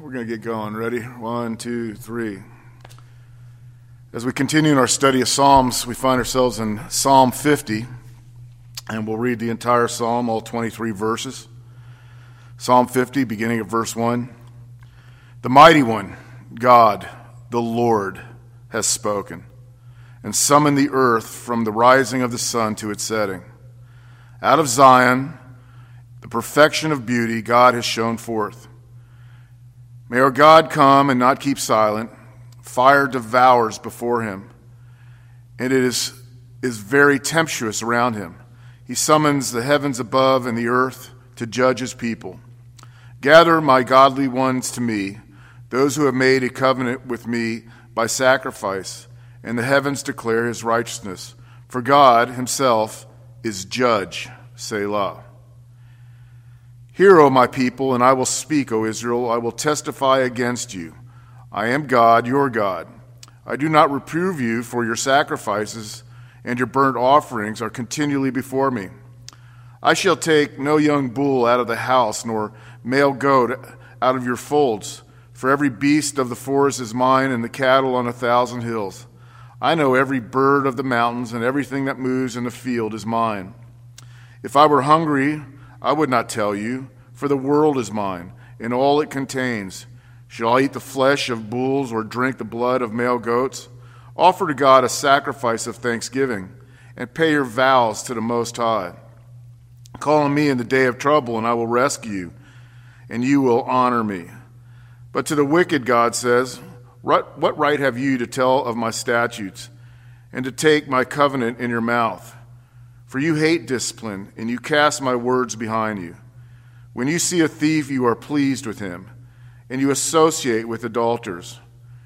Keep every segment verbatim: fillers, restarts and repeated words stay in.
We're going to get going. Ready? One, two, three. As we continue in our study of Psalms, we find ourselves in Psalm fifty, and we'll read the entire psalm, all twenty-three verses. Psalm fifty, beginning at verse one. The mighty one, God, the Lord, has spoken, and summoned the earth from the rising of the sun to its setting. Out of Zion, the perfection of beauty, God has shown forth. May our God come and not keep silent. Fire devours before him, and it is, is very tempestuous around him. He summons the heavens above and the earth to judge his people. Gather my godly ones to me, those who have made a covenant with me by sacrifice, and the heavens declare his righteousness. For God himself is judge, Selah. Hear, O my people, and I will speak, O Israel. I will testify against you. I am God, your God. I do not reprove you, for your sacrifices and your burnt offerings are continually before me. I shall take no young bull out of the house, nor male goat out of your folds. For every beast of the forest is mine, and the cattle on a thousand hills. I know every bird of the mountains, and everything that moves in the field is mine. If I were hungry, I would not tell you, for the world is mine, and all it contains. Shall I eat the flesh of bulls or drink the blood of male goats? Offer to God a sacrifice of thanksgiving, and pay your vows to the Most High. Call on me in the day of trouble, and I will rescue you, and you will honor me. But to the wicked, God says, what right have you to tell of my statutes, and to take my covenant in your mouth? For you hate discipline, and you cast my words behind you. When you see a thief, you are pleased with him, and you associate with adulterers.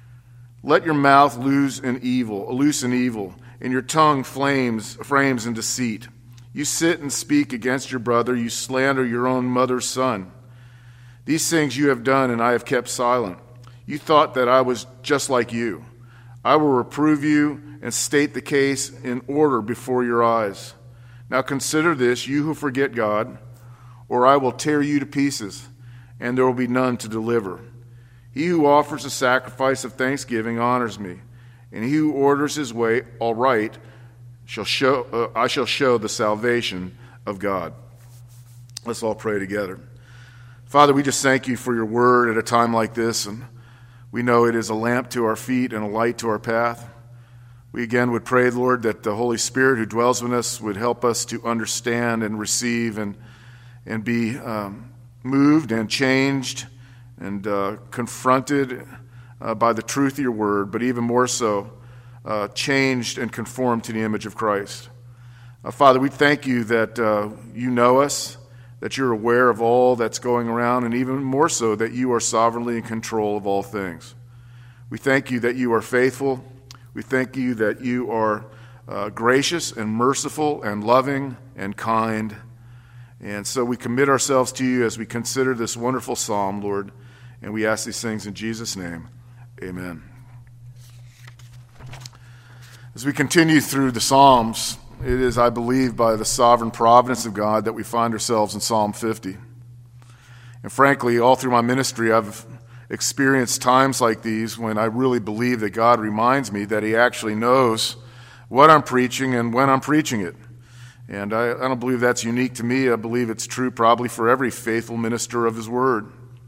Let your mouth loose in evil, loose in evil, and your tongue flames, frames in deceit. You sit and speak against your brother, you slander your own mother's son. These things you have done, and I have kept silent. You thought that I was just like you. I will reprove you and state the case in order before your eyes. Now consider this, you who forget God, or I will tear you to pieces, and there will be none to deliver. He who offers a sacrifice of thanksgiving honors me, and he who orders his way aright shall show. Uh, I shall show the salvation of God. Let's all pray together. Father, we just thank you for your word at a time like this, and we know it is a lamp to our feet and a light to our path. We again would pray, Lord, that the Holy Spirit who dwells in us would help us to understand and receive and and be um, moved and changed and uh, confronted uh, by the truth of your word, but even more so, uh, changed and conformed to the image of Christ. Uh, Father, we thank you that uh, you know us, that you're aware of all that's going around, and even more so that you are sovereignly in control of all things. We thank you that you are faithful. We thank you that you are uh, gracious and merciful and loving and kind. And so we commit ourselves to you as we consider this wonderful psalm, Lord, and we ask these things in Jesus' name. Amen. As we continue through the Psalms, it is, I believe, by the sovereign providence of God that we find ourselves in Psalm fifty. And frankly, all through my ministry, I've experienced times like these when I really believe that God reminds me that he actually knows what I'm preaching and when I'm preaching it. And I, I don't believe that's unique to me. I believe it's true probably for every faithful minister of his word.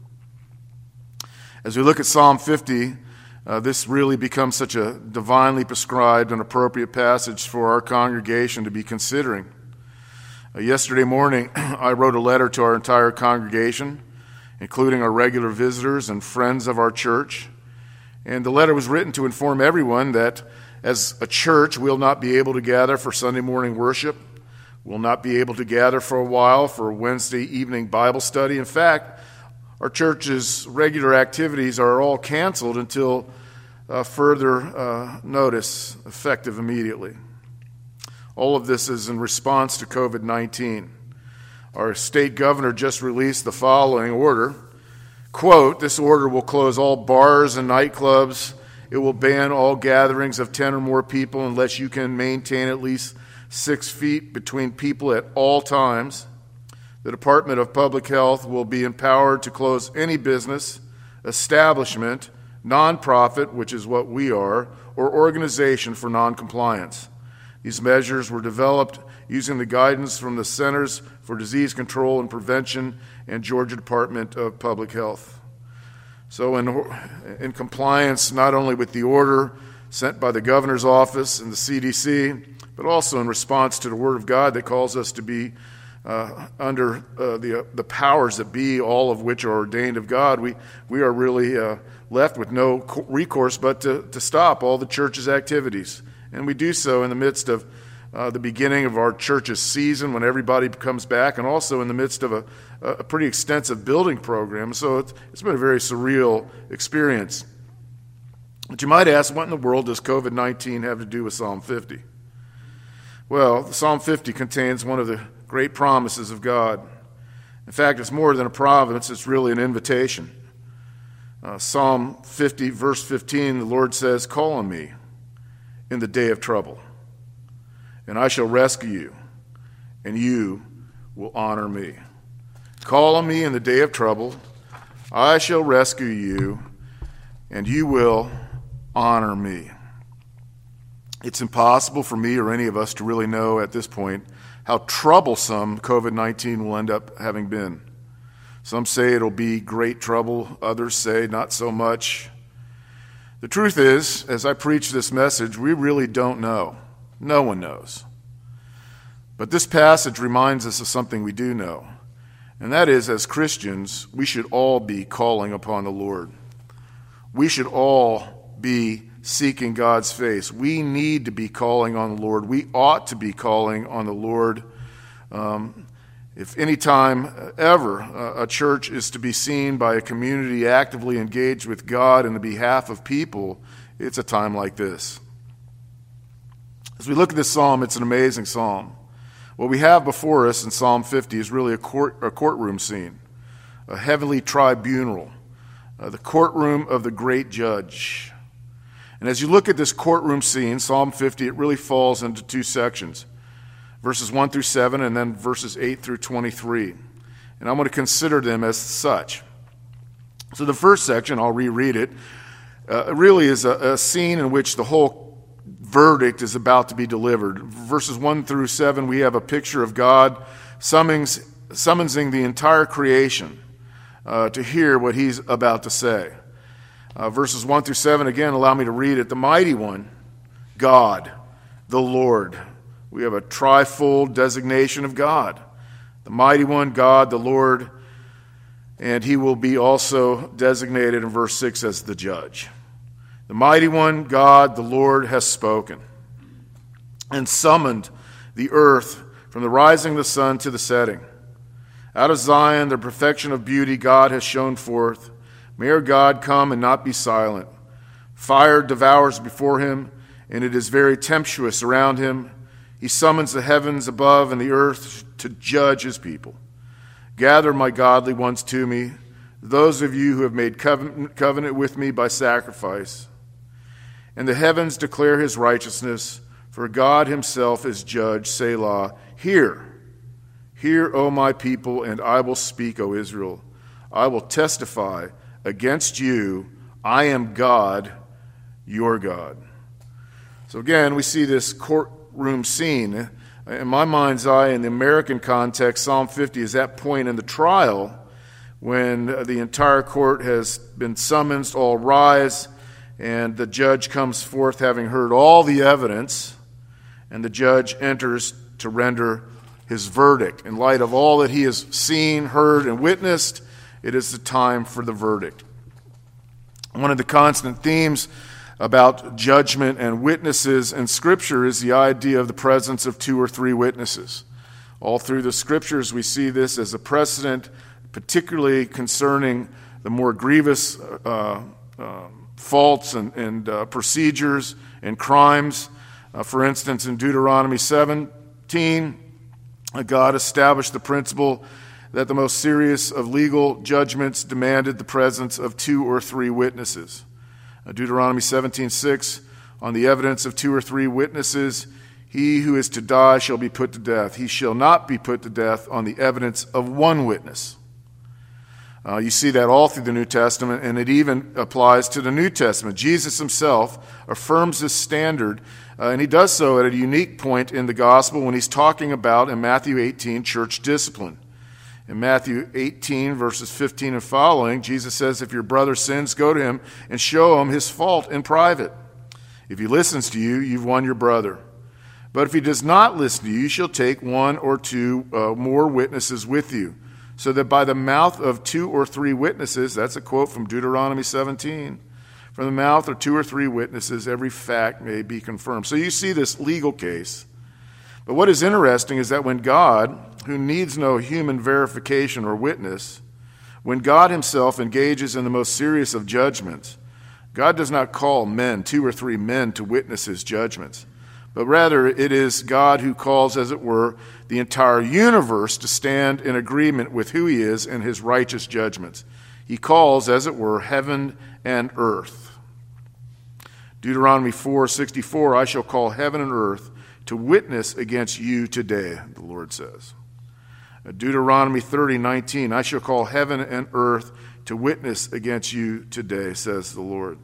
As we look at Psalm fifty, uh, this really becomes such a divinely prescribed and appropriate passage for our congregation to be considering. Uh, yesterday morning, I wrote a letter to our entire congregation, including our regular visitors and friends of our church. And the letter was written to inform everyone that as a church, we'll not be able to gather for Sunday morning worship. We'll not be able to gather for a while for Wednesday evening Bible study. In fact, our church's regular activities are all canceled until uh, further uh, notice, effective immediately. All of this is in response to covid nineteen. Our state governor just released the following order. Quote, this order will close all bars and nightclubs. It will ban all gatherings of ten or more people unless you can maintain at least six feet between people at all times. The Department of Public Health will be empowered to close any business, establishment, nonprofit, which is what we are, or organization for noncompliance. These measures were developed using the guidance from the Centers for Disease Control and Prevention and Georgia Department of Public Health. So in, in compliance not only with the order sent by the governor's office and the C D C, but also in response to the Word of God that calls us to be uh, under uh, the uh, the powers that be, all of which are ordained of God, we, we are really uh, left with no recourse but to, to stop all the church's activities. And we do so in the midst of uh, the beginning of our church's season when everybody comes back, and also in the midst of a, a pretty extensive building program. So it's, it's been a very surreal experience. But you might ask, what in the world does covid nineteen have to do with Psalm fifty? Well, Psalm fifty contains one of the great promises of God. In fact, it's more than a promise, it's really an invitation. Uh, Psalm fifty, verse fifteen, the Lord says, "Call on me in the day of trouble, and I shall rescue you, and you will honor me." Call on me in the day of trouble, I shall rescue you, and you will honor me. It's impossible for me or any of us to really know at this point how troublesome covid nineteen will end up having been. Some say it'll be great trouble, others say not so much. The truth is, as I preach this message, we really don't know. No one knows. But this passage reminds us of something we do know, and that is, as Christians, we should all be calling upon the Lord. We should all be seeking God's face. We need to be calling on the Lord. We ought to be calling on the Lord. Um, if any time ever uh, a church is to be seen by a community actively engaged with God in the behalf of people, it's a time like this. As we look at this psalm, it's an amazing psalm. What we have before us in Psalm fifty is really a court, a courtroom scene, a heavenly tribunal, uh, the courtroom of the great judge. And as you look at this courtroom scene, Psalm fifty, it really falls into two sections, verses one through seven, and then verses eight through twenty-three. And I'm going to consider them as such. So the first section, I'll reread it, uh, really is a, a scene in which the whole verdict is about to be delivered. Verses one through seven, we have a picture of God summons, summoning the entire creation uh, to hear what he's about to say. Uh, verses one through seven, again, allow me to read it. The mighty one, God, the Lord. We have a trifold designation of God. The mighty one, God, the Lord, and he will be also designated in verse six as the judge. The mighty one, God, the Lord, has spoken and summoned the earth from the rising of the sun to the setting. Out of Zion, the perfection of beauty, God has shown forth. May our God come and not be silent. Fire devours before him, and it is very tempestuous around him. He summons the heavens above and the earth to judge his people. Gather my godly ones to me, those of you who have made covenant, covenant with me by sacrifice. And the heavens declare his righteousness, for God himself is judge, Selah. Hear, hear, O my people, and I will speak, O Israel. I will testify against you, I am God, your God. So again, we see this courtroom scene. In my mind's eye, in the American context, Psalm fifty is that point in the trial when the entire court has been summoned, all rise, and the judge comes forth having heard all the evidence, and the judge enters to render his verdict. In light of all that he has seen, heard, and witnessed, it is the time for the verdict. One of the constant themes about judgment and witnesses in Scripture is the idea of the presence of two or three witnesses. All through the Scriptures, we see this as a precedent, particularly concerning the more grievous uh, uh, faults and, and uh, procedures and crimes. Uh, for instance, in Deuteronomy seventeen, God established the principle that the most serious of legal judgments demanded the presence of two or three witnesses. Uh, Deuteronomy seventeen six, on the evidence of two or three witnesses, he who is to die shall be put to death. He shall not be put to death on the evidence of one witness. Uh, you see that all through the New Testament, and it even applies to the New Testament. Jesus himself affirms this standard, uh, and he does so at a unique point in the gospel when he's talking about, in Matthew eighteen, church discipline. In Matthew eighteen, verses fifteen and following, Jesus says, if your brother sins, go to him and show him his fault in private. If he listens to you, you've won your brother. But if he does not listen to you, you shall take one or two uh, more witnesses with you, so that by the mouth of two or three witnesses, that's a quote from Deuteronomy seventeen, from the mouth of two or three witnesses, every fact may be confirmed. So you see this legal case. But what is interesting is that when God, who needs no human verification or witness, when God himself engages in the most serious of judgments, God does not call men, two or three men, to witness his judgments. But rather, it is God who calls, as it were, the entire universe to stand in agreement with who he is and his righteous judgments. He calls, as it were, heaven and earth. Deuteronomy four sixty-four, I shall call heaven and earth to witness against you today, the Lord says. Deuteronomy thirty nineteen, I shall call heaven and earth to witness against you today, says the Lord.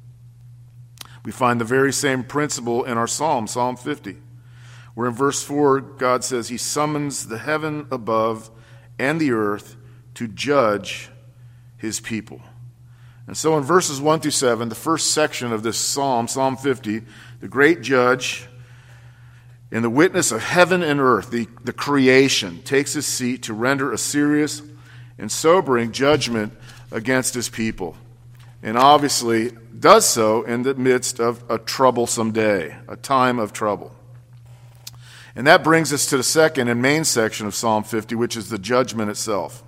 We find the very same principle in our psalm, Psalm fifty, where in verse four, God says he summons the heaven above and the earth to judge his people. And so in verses one through seven, the first section of this psalm, Psalm fifty, the great judge, in the witness of heaven and earth, the, the creation, takes his seat to render a serious and sobering judgment against his people. And obviously does so in the midst of a troublesome day, a time of trouble. And that brings us to the second and main section of Psalm fifty, which is the judgment itself.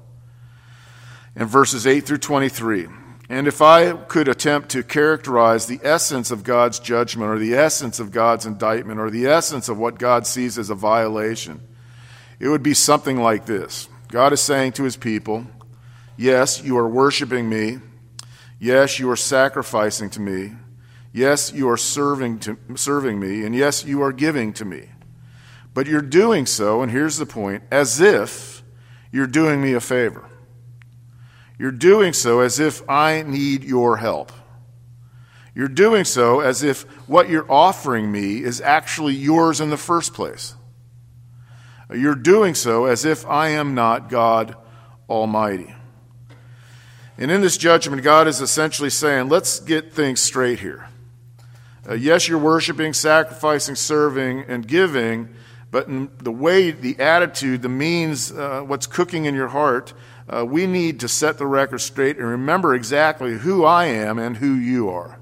In verses eight through twenty-three, and if I could attempt to characterize the essence of God's judgment or the essence of God's indictment or the essence of what God sees as a violation, it would be something like this. God is saying to his people, yes, you are worshiping me. Yes, you are sacrificing to me. Yes, you are serving to, serving me. And yes, you are giving to me. But you're doing so, and here's the point, as if you're doing me a favor. You're doing so as if I need your help. You're doing so as if what you're offering me is actually yours in the first place. You're doing so as if I am not God Almighty. And in this judgment, God is essentially saying, let's get things straight here. Uh, yes, you're worshiping, sacrificing, serving, and giving, but in the way, the attitude, the means, uh, what's cooking in your heart, uh, we need to set the record straight and remember exactly who I am and who you are.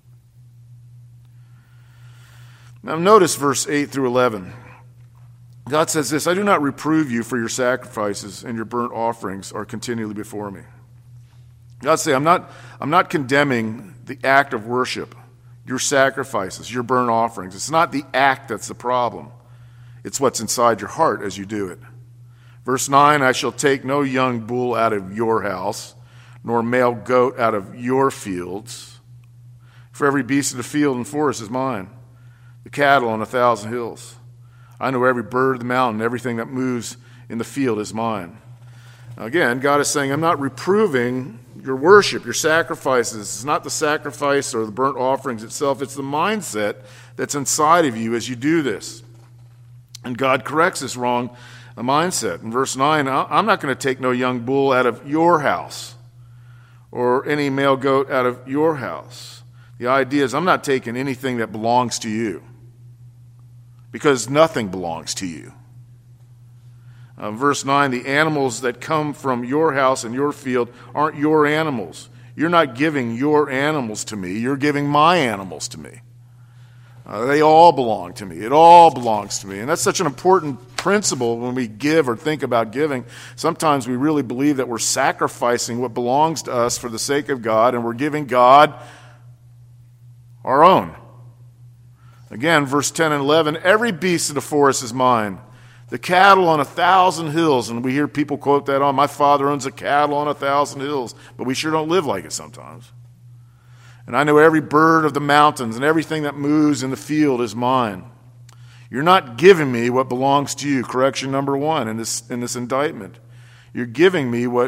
Now notice verse eight through eleven. God says this, I do not reprove you for your sacrifices and your burnt offerings are continually before me. God say, I'm not, I'm not condemning the act of worship, your sacrifices, your burnt offerings. It's not the act that's the problem. It's what's inside your heart as you do it. Verse nine, I shall take no young bull out of your house, nor male goat out of your fields. For every beast of the field and forest is mine, the cattle on a thousand hills. I know every bird of the mountain, everything that moves in the field is mine. Again, God is saying, I'm not reproving your worship, your sacrifices. It's not the sacrifice or the burnt offerings itself. It's the mindset that's inside of you as you do this. And God corrects this wrong mindset. In verse nine, I'm not going to take no young bull out of your house or any male goat out of your house. The idea is I'm not taking anything that belongs to you because nothing belongs to you. Uh, verse nine, the animals that come from your house and your field aren't your animals. You're not giving your animals to me. You're giving my animals to me. Uh, they all belong to me. It all belongs to me. And that's such an important principle when we give or think about giving. Sometimes we really believe that we're sacrificing what belongs to us for the sake of God, and we're giving God our own. Again, verse ten and eleven, every beast of the forest is mine. The cattle on a thousand hills, and we hear people quote that on, my father owns a cattle on a thousand hills, but we sure don't live like it sometimes. And I know every bird of the mountains and everything that moves in the field is mine. You're not giving me what belongs to you, correction number one in this, in this indictment. You're giving me what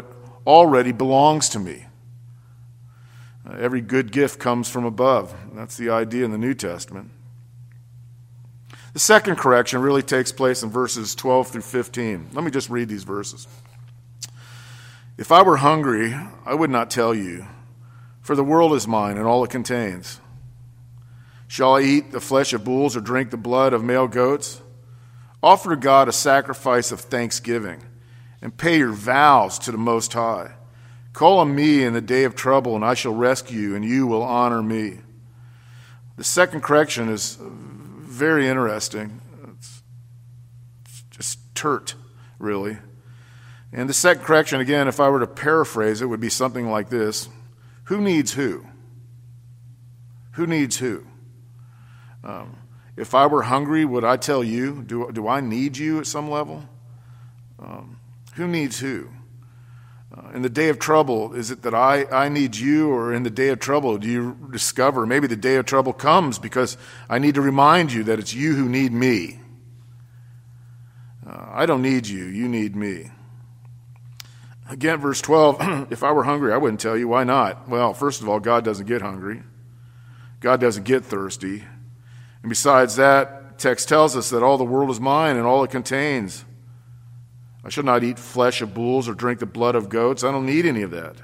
already belongs to me. Uh, every good gift comes from above. That's the idea in the New Testament. The second correction really takes place in verses twelve through fifteen. Let me just read these verses. If I were hungry, I would not tell you, for the world is mine and all it contains. Shall I eat the flesh of bulls or drink the blood of male goats? Offer to God a sacrifice of thanksgiving and pay your vows to the Most High. Call on me in the day of trouble, and I shall rescue you, and you will honor me. The second correction is very interesting. It's just turt, really. And the second correction, again, if I were to paraphrase it, would be something like this. Who needs who? Who needs who? Um, if I were hungry, would I tell you? Do, do I need you at some level? Um, who needs who? Uh, in the day of trouble, is it that I, I need you, or in the day of trouble do you discover maybe the day of trouble comes because I need to remind you that it's you who need me? Uh, I don't need you, you need me. Again, verse twelve, if I were hungry, I wouldn't tell you. Why not? Well, first of all, God doesn't get hungry. God doesn't get thirsty. And besides that, text tells us that all the world is mine and all it contains. I shall not eat flesh of bulls or drink the blood of goats. I don't need any of that.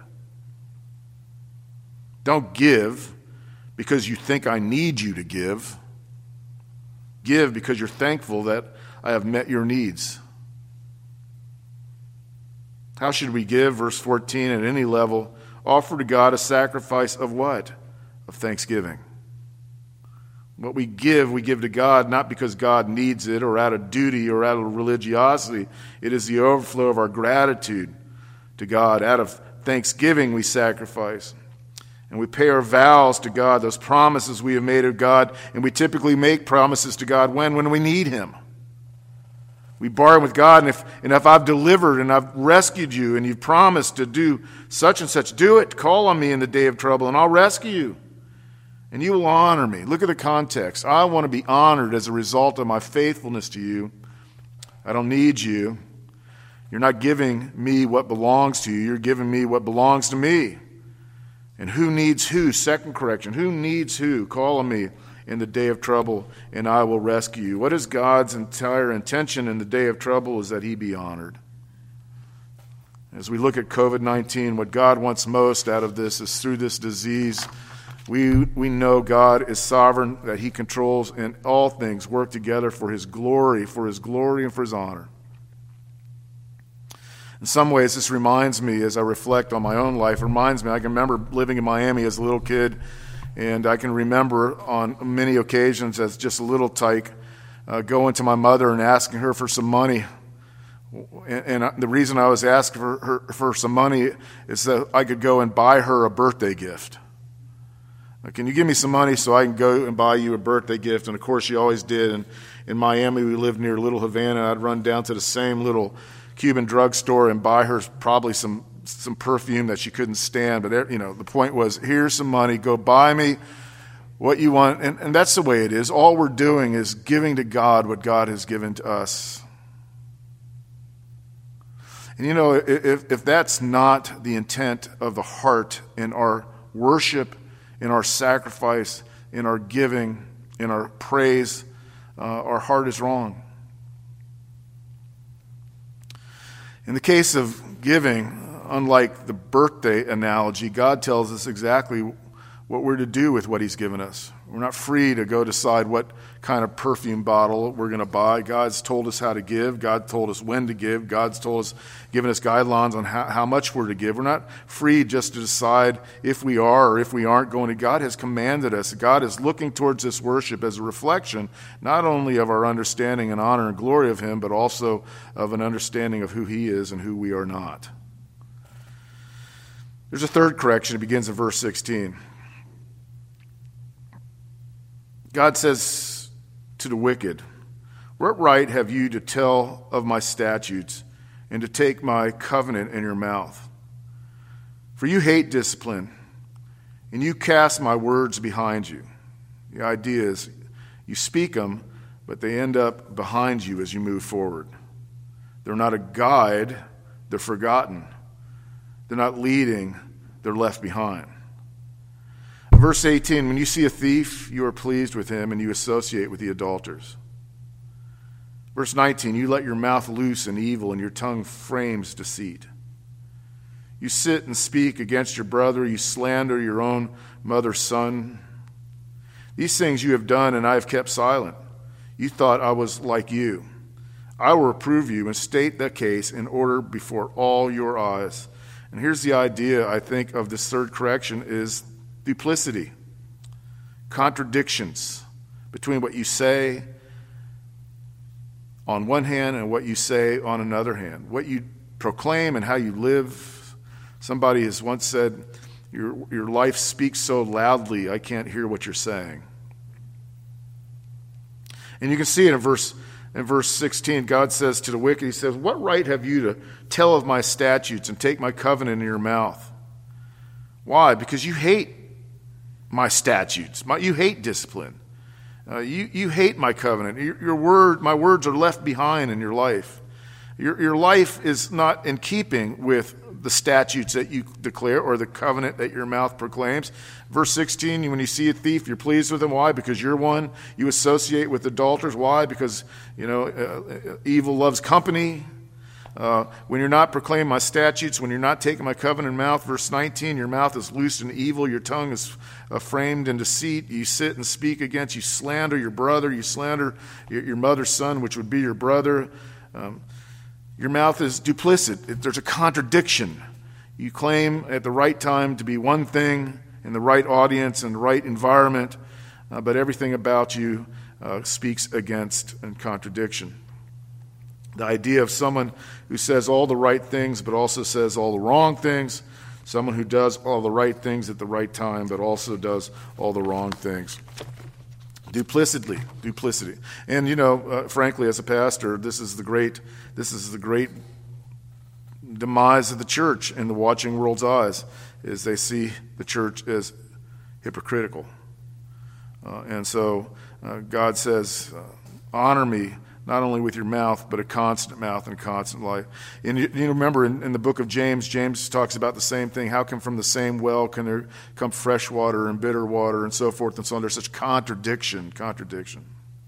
Don't give because you think I need you to give. Give because you're thankful that I have met your needs. How should we give? Verse fourteen, at any level, offer to God a sacrifice of what? Of thanksgiving. What we give, we give to God not because God needs it or out of duty or out of religiosity. It is the overflow of our gratitude to God. Out of thanksgiving we sacrifice. And we pay our vows to God, those promises we have made to God. And we typically make promises to God when? When we need Him. We bargain with God, and if, and if I've delivered and I've rescued you and you've promised to do such and such, do it. Call on me in the day of trouble and I'll rescue you. And you will honor me. Look at the context. I want to be honored as a result of my faithfulness to you. I don't need you. You're not giving me what belongs to you. You're giving me what belongs to me. And who needs who? Second correction. Who needs who? Call on me in the day of trouble, and I will rescue you. What is God's entire intention in the day of trouble is that He be honored. As we look at covid nineteen, what God wants most out of this is through this disease, we, we know God is sovereign, that He controls, and all things work together for His glory, for His glory and for His honor. In some ways, this reminds me, as I reflect on my own life, it reminds me, I can remember living in Miami as a little kid, and I can remember on many occasions as just a little tyke uh, going to my mother and asking her for some money. And, and the reason I was asking for, her, for some money is that I could go and buy her a birthday gift. Can you give me some money so I can go and buy you a birthday gift? And of course she always did. And in Miami, we lived near Little Havana. I'd run down to the same little Cuban drugstore and buy her probably some some perfume that she couldn't stand. But, you know, the point was, here's some money. Go buy me what you want. And, and that's the way it is. All we're doing is giving to God what God has given to us. And, you know, if, if that's not the intent of the heart in our worship, in our sacrifice, in our giving, in our praise, uh, our heart is wrong. In the case of giving, unlike the birthday analogy, God tells us exactly what we're to do with what He's given us. We're not free to go decide what kind of perfume bottle we're going to buy. God's told us how to give. God told us when to give. God's told us, given us guidelines on how, how much we're to give. We're not free just to decide if we are or if we aren't going to. God has commanded us. God is looking towards this worship as a reflection not only of our understanding and honor and glory of Him, but also of an understanding of who He is and who we are not. There's a third correction. It begins in verse sixteen. God says to the wicked, what right have you to tell of my statutes and to take my covenant in your mouth? For you hate discipline, and you cast my words behind you. The idea is you speak them, but they end up behind you as you move forward. They're not a guide, they're forgotten. They're not leading, they're left behind. Verse eighteen, when you see a thief, you are pleased with him and you associate with the adulterers. Verse nineteen, you let your mouth loose in evil and your tongue frames deceit. You sit and speak against your brother, you slander your own mother's son. These things you have done and I have kept silent. You thought I was like you. I will reprove you and state the case in order before all your eyes. And here's the idea, I think, of this third correction is duplicity, contradictions between what you say on one hand and what you say on another hand, what you proclaim and how you live. Somebody has once said, your, your life speaks so loudly, I can't hear what you're saying. And you can see it in verse, in verse sixteen, God says to the wicked, he says, what right have you to tell of my statutes and take my covenant in your mouth? Why? Because you hate my statutes. My, you hate discipline. Uh, you, you hate my covenant. Your, your word, my words are left behind in your life. Your, your life is not in keeping with the statutes that you declare or the covenant that your mouth proclaims. Verse sixteen, when you see a thief, you're pleased with him. Why? Because you're one. You associate with adulterers. Why? Because, you know, uh, evil loves company. Uh, when you're not proclaiming my statutes, when you're not taking my covenant in mouth, verse nineteen, your mouth is loosed in evil, your tongue is uh, framed in deceit. You sit and speak against, you slander your brother, you slander your, your mother's son, which would be your brother. Um, your mouth is duplicit. It, there's a contradiction. You claim at the right time to be one thing in the right audience and the right environment, uh, but everything about you uh, speaks against and contradiction. The idea of someone who says all the right things but also says all the wrong things, someone who does all the right things at the right time but also does all the wrong things. Duplicity, duplicity. And, you know, uh, frankly, as a pastor, this is the great, this is the great demise of the church in the watching world's eyes, is they see the church as hypocritical. Uh, and so uh, God says, uh, honor me, not only with your mouth, but a constant mouth and a constant life. And you, you remember in, in the book of James, James talks about the same thing. How come from the same well can there come fresh water and bitter water and so forth and so on? There's such contradiction, contradiction.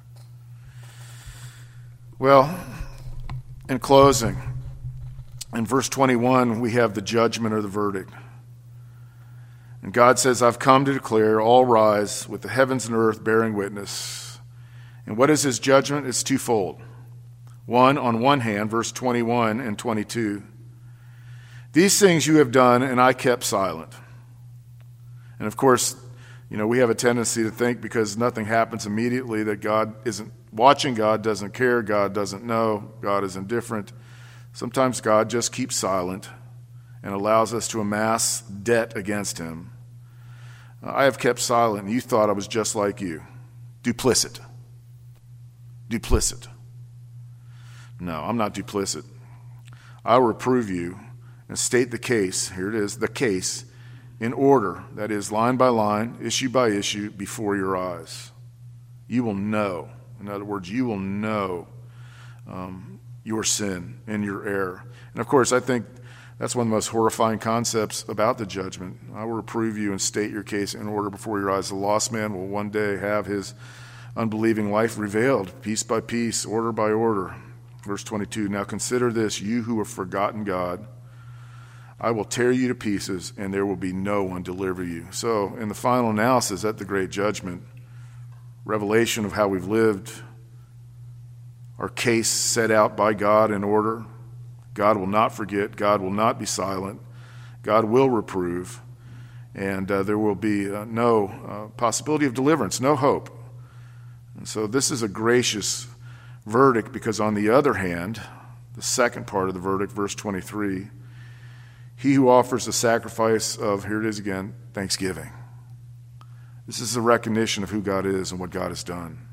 Well, in closing, in verse twenty-one, we have the judgment or the verdict. And God says, I've come to declare, all rise with the heavens and earth bearing witness. And what is his judgment? It's twofold. One, on one hand, verse twenty-one and twenty-two, these things you have done, and I kept silent. And of course, you know, we have a tendency to think because nothing happens immediately that God isn't watching, God doesn't care, God doesn't know, God is indifferent. Sometimes God just keeps silent and allows us to amass debt against him. I have kept silent, and you thought I was just like you. Duplicit. Duplicit. No, I'm not duplicit. I will reprove you and state the case, here it is, the case, in order, that is, line by line, issue by issue, before your eyes. You will know. In other words, you will know um, your sin and your error. And of course, I think that's one of the most horrifying concepts about the judgment. I will reprove you and state your case in order before your eyes. The lost man will one day have his unbelieving life revealed, piece by piece, order by order. Verse twenty-two, now consider this, you who have forgotten God. I will tear you to pieces, and there will be no one to deliver you. So, in the final analysis, at the great judgment, revelation of how we've lived, our case set out by God in order. God will not forget. God will not be silent. God will reprove. And uh, there will be uh, no uh, possibility of deliverance, no hope. And so this is a gracious verdict because on the other hand, the second part of the verdict, verse twenty-three, he who offers the sacrifice of, here it is again, thanksgiving. This is a recognition of who God is and what God has done.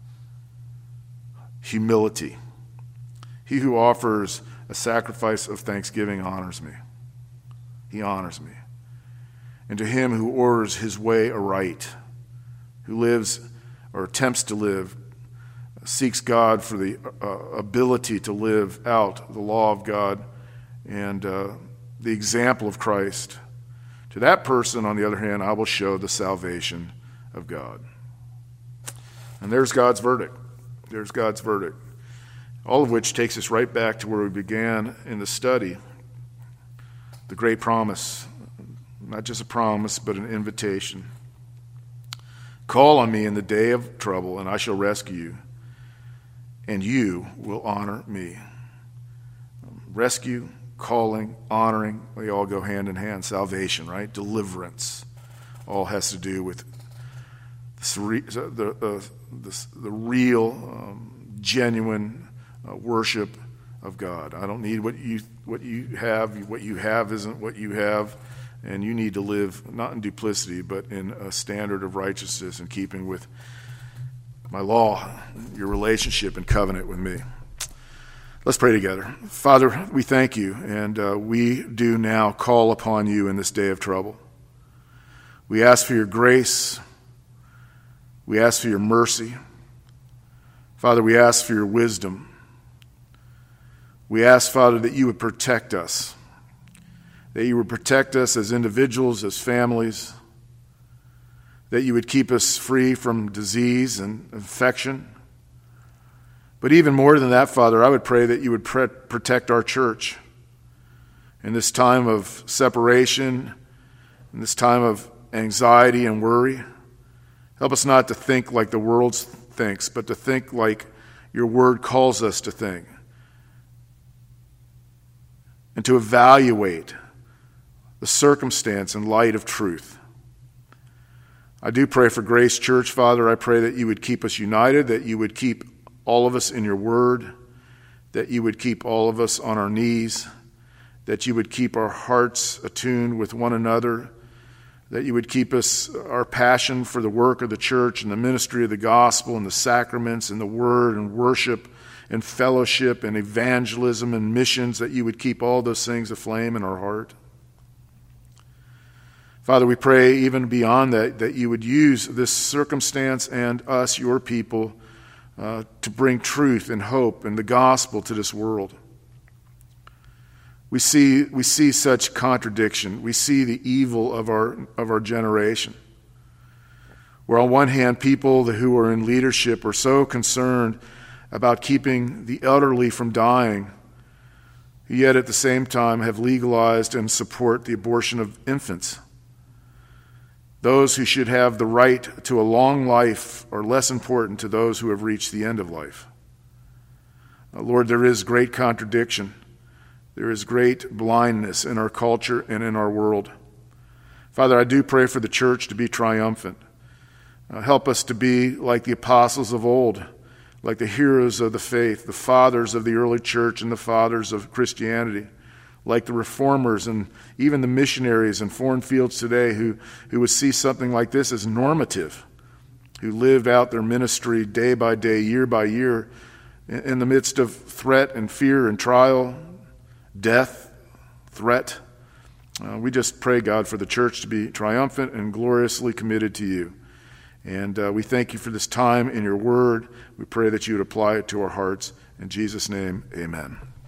Humility. He who offers a sacrifice of thanksgiving honors me. He honors me. And to him who orders his way aright, who lives or attempts to live, seeks God for the uh, ability to live out the law of God and uh, the example of Christ. To that person, on the other hand, I will show the salvation of God. And there's God's verdict. There's God's verdict. All of which takes us right back to where we began in the study. The great promise. Not just a promise, but an invitation. Call on me in the day of trouble, and I shall rescue you, and you will honor me. Rescue, calling, honoring, they all go hand in hand. Salvation, right? Deliverance. All has to do with the, the, the, the real, um, genuine uh, worship of God. I don't need what you what you have. What you have isn't what you have. And you need to live not in duplicity, but in a standard of righteousness in keeping with my law, your relationship and covenant with me. Let's pray together. Father, we thank you, and uh, we do now call upon you in this day of trouble. We ask for your grace. We ask for your mercy. Father, we ask for your wisdom. We ask, Father, that you would protect us. That you would protect us as individuals, as families, that you would keep us free from disease and infection. But even more than that, Father, I would pray that you would pre- protect our church in this time of separation, in this time of anxiety and worry. Help us not to think like the world thinks, but to think like your word calls us to think, and to evaluate the circumstance in light of truth. I do pray for Grace Church, Father. I pray that you would keep us united, that you would keep all of us in your word, that you would keep all of us on our knees, that you would keep our hearts attuned with one another, that you would keep us, our passion for the work of the church and the ministry of the gospel and the sacraments and the word and worship and fellowship and evangelism and missions, that you would keep all those things aflame in our heart. Father, we pray even beyond that, that you would use this circumstance and us, your people, uh, to bring truth and hope and the gospel to this world. We see, we see such contradiction. We see the evil of our, of our generation, where on one hand, people who are in leadership are so concerned about keeping the elderly from dying, yet at the same time have legalized and support the abortion of infants. Those who should have the right to a long life are less important to those who have reached the end of life. Uh, Lord, there is great contradiction. There is great blindness in our culture and in our world. Father, I do pray for the church to be triumphant. Uh, help us to be like the apostles of old, like the heroes of the faith, the fathers of the early church and the fathers of Christianity, like the reformers and even the missionaries in foreign fields today who, who would see something like this as normative, who lived out their ministry day by day, year by year, in, in the midst of threat and fear and trial, death, threat. Uh, we just pray, God, for the church to be triumphant and gloriously committed to you. And uh, we thank you for this time in your word. We pray that you would apply it to our hearts. In Jesus' name, amen.